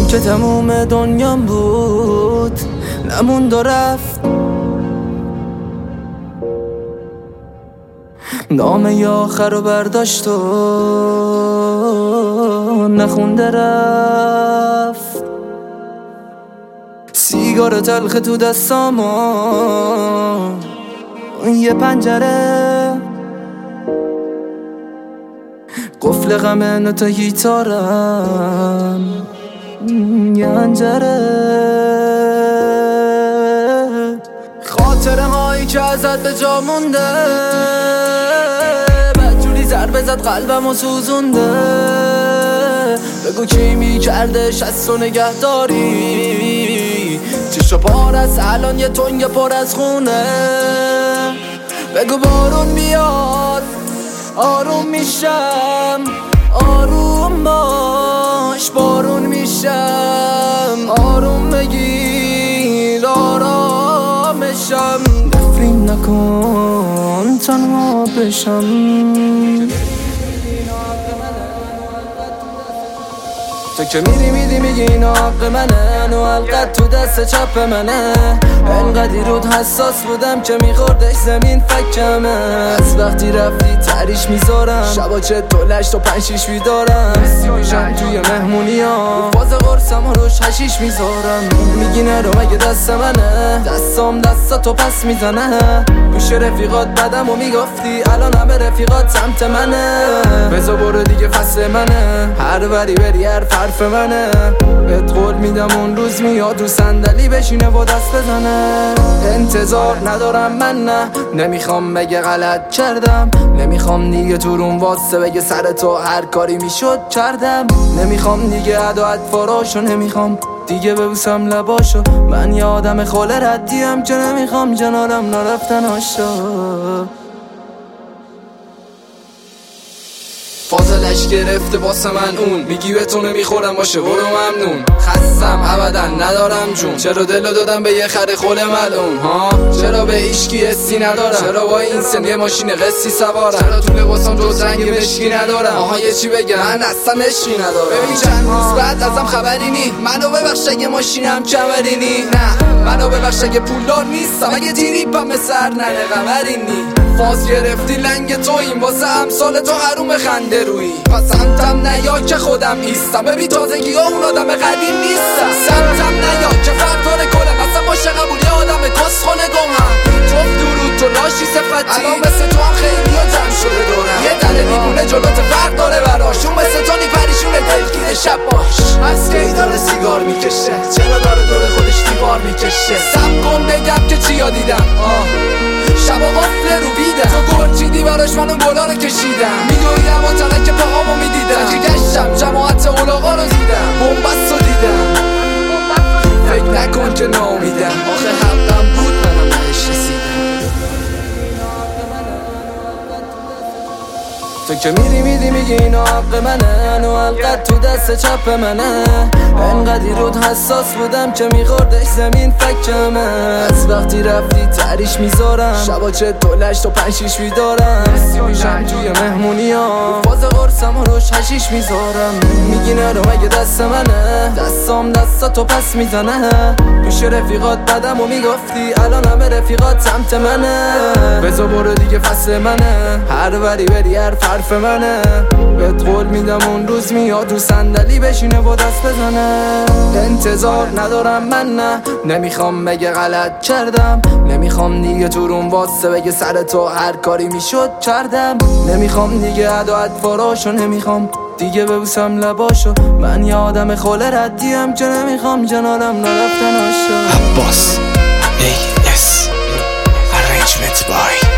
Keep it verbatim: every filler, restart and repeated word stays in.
که تموم دنیام بود نموند و رفت. نامه آخر رو برداشت و نخونده رفت. سیگار تلخ تو دستام و یه پنجره، قفل غم نوتا گیتارم یه انجره. خاطره هایی که ازت به جا مونده، بدجوری ضربه زد قلبم و سوزونده. بگو کی می کردش از تو نگهداری، چشو پار از الان یه تنگ پر از خونه. بگو بارون بیاد آروم میشم، آروم باش بارون میشم. آروم بگیر آرامشم، نفرین نکن تنها بشم. تو که میری میدی میگی این حق منه، نو حلقت تو دست چپ منه. انقدی رود حساس بودم که میخوردش زمین فکمه. از وقتی رفتی تریش میذارم، شبا چه دولشت و پنج شیش بیدارم. میشم توی مهمونی ها باز قرصم و روش هشیش میذارم. میگی نرو مگه دست منه، دستام دستاتو پس میزنه. پیش رفیقات بدم و میگفتی الان همه رفیقات سمت منه. بزا برو دیگه فصل منه، هر وری بری هر حرف منه. بهت قول میدم اون روز میاد تو صندلی بشینه و دست بزنه. انتظار ندارم من، نه نمیخوام بگه غلط کردم. نمیخوام دیگه تو روم واسه بگه سر تو هر کاری میشد کردم. نمیخوام دیگه عداعت فراشو، نمیخوام دیگه ببوسم لباشو. من یه آدم خوله ردیم که نمیخوام جنالم نرفتن آشا. فاضلش گرفته واسه من اون، میگی به تو نمیخورم باشه برو ممنون. خستم ابدا ندارم جون، چرا دلو دادم به یه خر خول ملعون ها. چرا به هیچکی حسی ندارم، چرا با این سن یه ماشین قصی سوارم. چرا تو لباسم جز رنگ مشکی ندارم. آها یه چی بگم من اصلا عشقی ندارم. ببین چند روز بعد ازم خبری نی، منو ببخش اگه ماشینم کمری نی. نه منو ببخش اگه پولدار نیستم، اگه تیریپم به سر ننه قمری نی. فاز گرفتی لنگ تو این واسه امثال تو حروم خنده روی. پس سمتم نیا که خودم ایستم، ببین تازگی ها اون آدم قدیم نیستم. سمتم نیا که فرطانه کنم، اصلا باشه قبول یه آدم کسخونه گمم. توف درود تو لاشی صفتی، الان مثل تو هم خیلی ها جمع شده دورم. یه دله دیوونه جلوت فرق داره براش، اون مثل تو نیپریشونه دلگیر شب باش. از کی داره سیگار میکشه، چرا داره دور خودش دیوار میکشه. سب کن بگم که چیا دیدم آه. شبا قفل رو بیدم، تو گرچیدی براش منو گلا رو کشیدم. میدویدم و تنک پاهامو میدیدم، که گشتم جماعت اولاغا رو دیدم. بومبست رو دیدم، فکر نکن که نامیدم. آخه حقم بود منم نهش رسیدم. تو که میری میدی میگی این حق منه، نو حلقت تو دست چپ منه. انقدی رود حساس بودم که میخوردش زمین فکمه. از وقتی رفتی تریش میذارم، شبا چه دولشت و پنج شیش بیدارم. میشم توی مهمونی ها باز قرصم و روش هشیش میذارم. میگی نرو مگه دست منه، دستام دستاتو پس میزنه. پیش رفیقات بدم و میگفتی الان همه رفیقات سمت منه. بزا برو دیگه فصل منه، هر وری بری هر حرف منه. بهت قول میدم اون روز میاد تو صندلی بشینه و دست بزنه. انتظار ندارم من، نه نمیخوام بگه غلط کردم. نمیخوام دیگه تو روم واسه بگه سر تو هر کاری میشد کردم. نمیخوام دیگه عداعت فراشو، نمیخوام دیگه ببوسم لباشو. من یه آدم خوله ردیم که نمیخوام جنالم نرفتن آشا. عباس ای اس Arrangement by